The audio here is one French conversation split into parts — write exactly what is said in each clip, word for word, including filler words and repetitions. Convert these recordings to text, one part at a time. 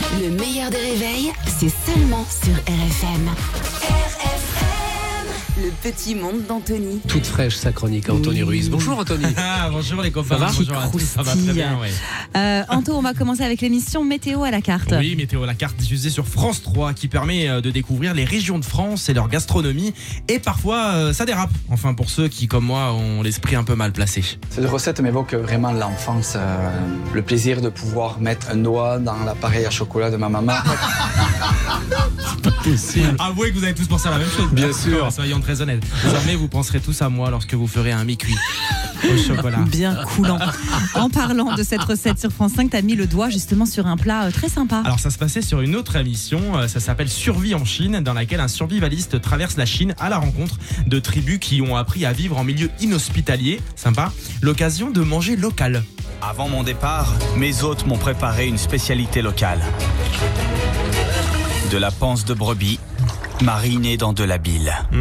Le meilleur des réveils, c'est seulement sur R F M. R F M, le petit monde d'Anthony. Toute fraîche sa chronique, Anthony Oui. Ruiz. Bonjour Anthony. Ah, bonjour les copains. Ça va? Bonjour à tous. Ça va très bien, ouais. Euh, Anto, on va commencer avec l'émission Météo à la carte. Oui, Météo à la carte diffusée sur France trois qui permet de découvrir les régions de France et leur gastronomie. Et parfois, euh, ça dérape. Enfin, pour ceux qui, comme moi, ont l'esprit un peu mal placé. Cette recette m'évoque vraiment l'enfance, euh, le plaisir de pouvoir mettre un doigt dans l'appareil à chocolat de ma maman. Possible. Avouez que vous avez tous pensé à la même chose. Bien sûr. Soyons très honnêtes. Désormais, vous penserez tous à moi lorsque vous ferez un mi-cuit au chocolat. Bien coulant. En parlant de cette recette sur France cinq, t'as mis le doigt justement sur un plat euh, très sympa. Alors ça se passait sur une autre émission, euh, ça s'appelle Survie en Chine, dans laquelle un survivaliste traverse la Chine à la rencontre de tribus qui ont appris à vivre en milieu inhospitalier, sympa, l'occasion de manger local. Avant mon départ, mes hôtes m'ont préparé une spécialité locale. De la panse de brebis marinée dans de la bile. Mmh.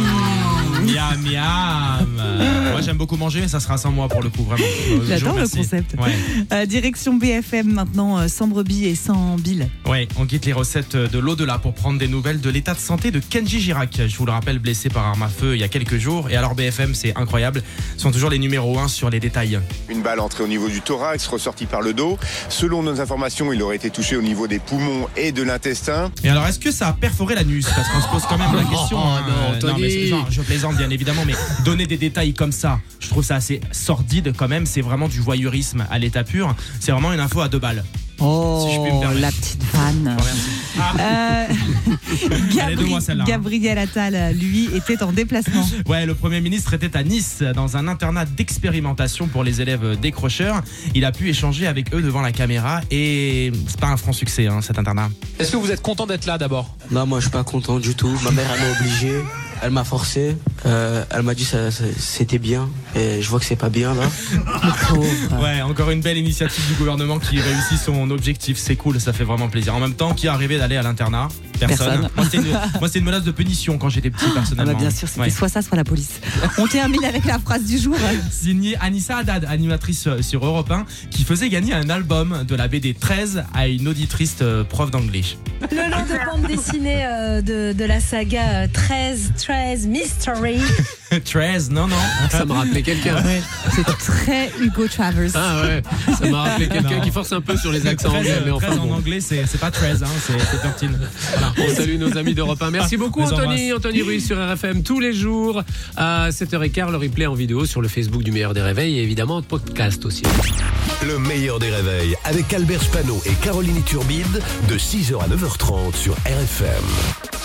Miam miam. Moi j'aime beaucoup manger, mais ça sera sans moi pour le coup, vraiment. Euh, je J'adore vous le remercie. concept. Ouais. Euh, direction B F M maintenant, euh, sans brebis et sans bile. Ouais, on quitte les recettes de l'au-delà pour prendre des nouvelles de l'état de santé de Kenji Girac. Je vous le rappelle, blessé par arme à feu il y a quelques jours. Et alors B F M, c'est incroyable, sont toujours les numéros un sur les détails. Une balle entrée au niveau du thorax, ressortie par le dos. Selon nos informations, il aurait été touché au niveau des poumons et de l'intestin. Et alors, est-ce que ça a perforé l'anus? Parce qu'on se pose quand même la question. Oh, hein. non, Euh, Anthony. mais c'est- genre, je plaisante bien évidemment, mais donner des détails comme ça, je trouve ça assez sordide quand même. C'est vraiment du voyeurisme à l'état pur. C'est vraiment une info à deux balles. Oh, Si je puis me permettre. la petite vanne. Ah, Euh, Elle est de moi, celle-là, hein. Gabriel Attal, lui, était en déplacement. ouais, le Premier ministre était à Nice dans un internat d'expérimentation pour les élèves décrocheurs. Il a pu échanger avec eux devant la caméra et c'est pas un franc succès, hein, cet internat. Est-ce que vous êtes content d'être là d'abord? Non, moi je suis pas content du tout. Ma mère elle m'a obligé, elle m'a forcé, euh, elle m'a dit ça, ça- c'était bien et je vois que c'est pas bien là. Pauvre. Ouais, encore une belle initiative du gouvernement qui réussit son objectif. C'est cool, ça fait vraiment plaisir. En même temps, qui est arrivé d'aller à l'internat? Personne. Personne. Moi, c'était une, moi, c'était une menace de punition quand j'étais petit, Ah personnellement. bah bien sûr, c'était Ouais. soit ça, soit la police. On termine avec la phrase du jour. Signé Anissa Haddad, animatrice euh, sur Europe un, qui faisait gagner un album de la B D treize à une auditrice euh, prof d'anglais. Le nom de bande dessinée euh, de, de la saga euh, treize, treize Mystery. treize, non, non. Ça m'a rappelé quelqu'un. C'est très Hugo Travers. Ah ouais, ça m'a rappelé quelqu'un Non. qui force un peu sur les accents treize, anglais, mais enfin treize en bon. anglais, c'est, c'est pas treize, hein, c'est, c'est treize. Voilà. On salue nos amis d'Europe un. Merci beaucoup Les Anthony, embrasse. Anthony Ruiz sur R F M tous les jours à sept heures quinze, le replay en vidéo sur le Facebook du Meilleur des Réveils et évidemment podcast aussi. Le meilleur des réveils avec Albert Spano et Caroline Turbide de six heures à neuf heures trente sur R F M.